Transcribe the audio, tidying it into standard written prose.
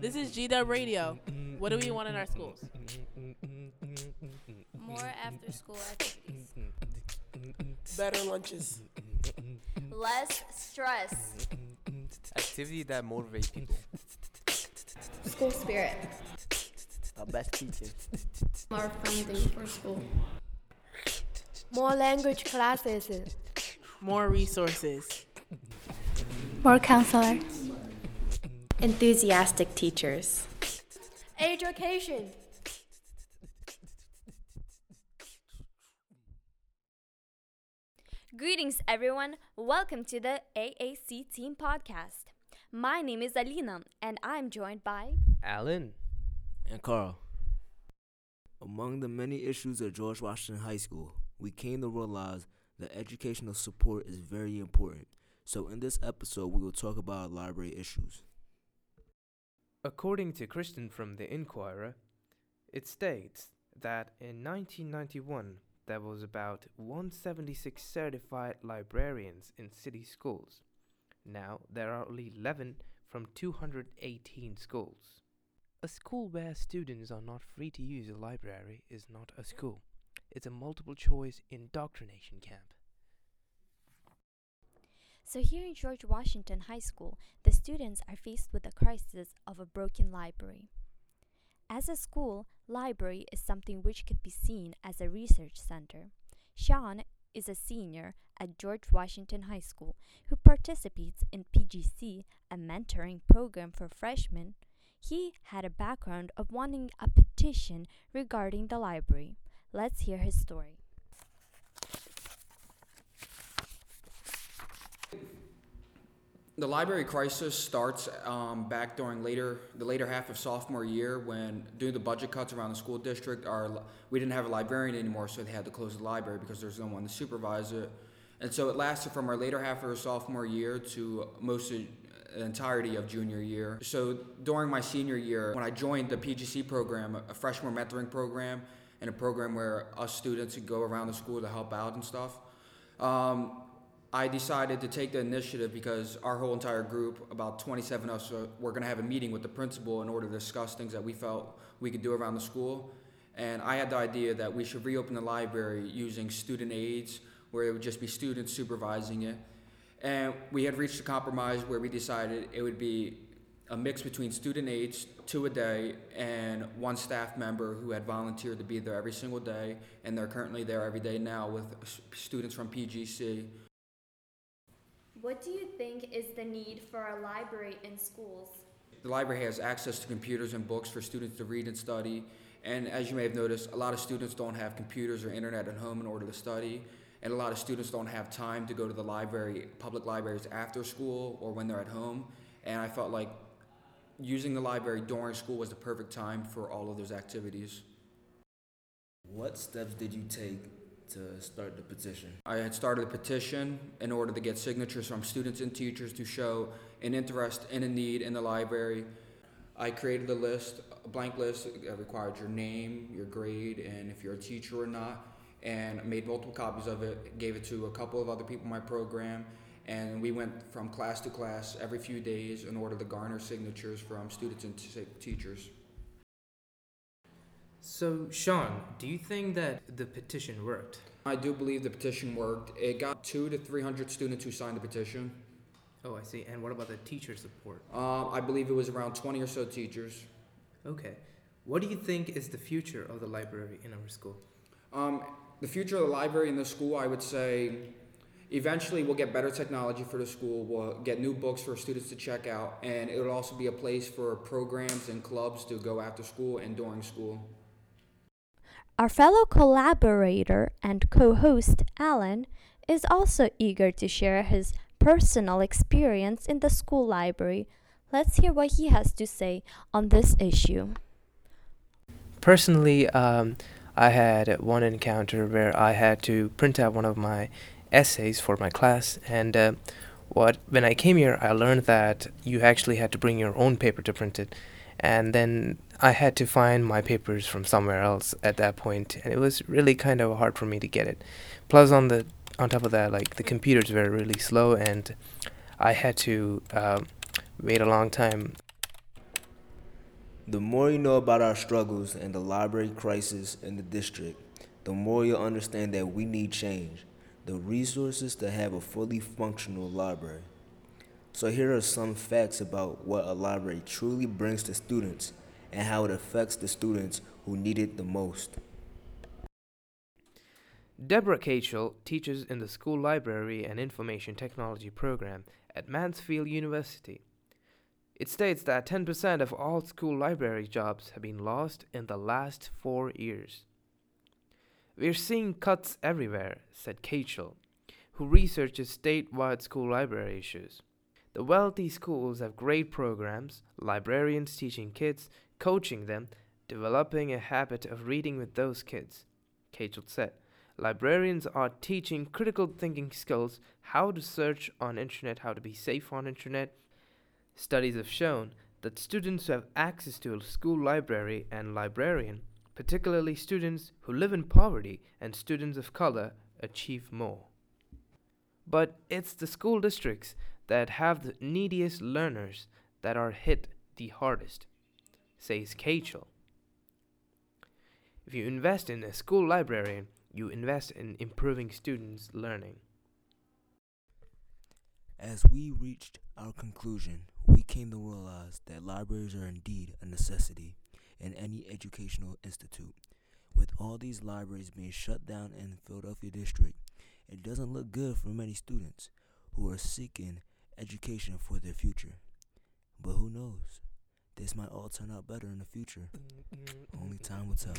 This is GW Radio. What do we want in our schools? More after school activities. Better lunches. Less stress. Activity that motivate people. School spirit. The best teachers. More funding for school. More language classes. More resources. More counselors. Enthusiastic teachers. Education. Greetings, everyone. Welcome to the AAC Team Podcast. My name is Alina, and I'm joined by Alan. And Carl. Among the many issues at George Washington High School, we came to realize that educational support is very important. So in this episode, we will talk about library issues. According to Kristen from the Inquirer, it states that in 1991, there was about 176 certified librarians in city schools. Now, there are only 11 from 218 schools. A school where students are not free to use a library is not a school. It's a multiple-choice indoctrination camp. So here in George Washington High School, the students are faced with the crisis of a broken library. As a school, library is something which could be seen as a research center. Sean is a senior at George Washington High School who participates in PGC, a mentoring program for freshmen. He had a background of wanting a petition regarding the library. Let's hear his story. The library crisis starts back during the later half of sophomore year when, due to the budget cuts around the school district, we didn't have a librarian anymore, so they had to close the library because there's no one to supervise it. And so it lasted from our later half of our sophomore year to most of the entirety of junior year. So during my senior year, when I joined the PGC program, a freshman mentoring program, and a program where us students would go around the school to help out and stuff, I decided to take the initiative because our whole entire group, about 27 of us, were going to have a meeting with the principal in order to discuss things that we felt we could do around the school. And I had the idea that we should reopen the library using student aides, where it would just be students supervising it. And we had reached a compromise where we decided it would be a mix between student aides, 2 a day, and 1 staff member who had volunteered to be there every single day, and they're currently there every day now with students from PGC. What do you think is the need for a library in schools? The library has access to computers and books for students to read and study. And as you may have noticed, a lot of students don't have computers or internet at home in order to study. And a lot of students don't have time to go to the library, public libraries after school or when they're at home. And I felt like using the library during school was the perfect time for all of those activities. What steps did you take to start the petition? I had started a petition in order to get signatures from students and teachers to show an interest and a need in the library. I created a blank list that required your name, your grade, and if you're a teacher or not, and made multiple copies of it, gave it to a couple of other people in my program, and we went from class to class every few days in order to garner signatures from students and teachers. So, Sean, do you think that the petition worked? I do believe the petition worked. It got 200 to 300 students who signed the petition. Oh, I see. And what about the teacher support? I believe it was around 20 or so teachers. Okay. What do you think is the future of the library in our school? The future of the library in the school, I would say, eventually we'll get better technology for the school. We'll get new books for students to check out, and it will also be a place for programs and clubs to go after school and during school. Our fellow collaborator and co-host, Alan, is also eager to share his personal experience in the school library. Let's hear what he has to say on this issue. Personally, I had one encounter where I had to print out one of my essays for my class, and when I came here, I learned that you actually had to bring your own paper to print it. And then I had to find my papers from somewhere else at that point, and it was really kind of hard for me to get it. Plus, on top of that, like, the computers were really slow, and I had to wait a long time. The more you know about our struggles and the library crisis in the district, the more you'll understand that we need change, the resources to have a fully functional library. So here are some facts about what a library truly brings to students and how it affects the students who need it the most. Deborah Cachel teaches in the School Library and Information Technology program at Mansfield University. It states that 10% of all school library jobs have been lost in the last 4 years. "We're seeing cuts everywhere," said Cachel, who researches statewide school library issues. "The wealthy schools have great programs, librarians teaching kids, coaching them, developing a habit of reading with those kids," Cachel said. "Librarians are teaching critical thinking skills, how to search on internet, how to be safe on internet." Studies have shown that students who have access to a school library and librarian, particularly students who live in poverty and students of color, achieve more. But it's the school districts that have the neediest learners that are hit the hardest, says Cachel. If you invest in a school librarian, you invest in improving students' learning. As we reached our conclusion, we came to realize that libraries are indeed a necessity in any educational institute. With all these libraries being shut down in the Philadelphia district, it doesn't look good for many students who are seeking education for their future. But who knows? This might all turn out better in the future. Only time will tell.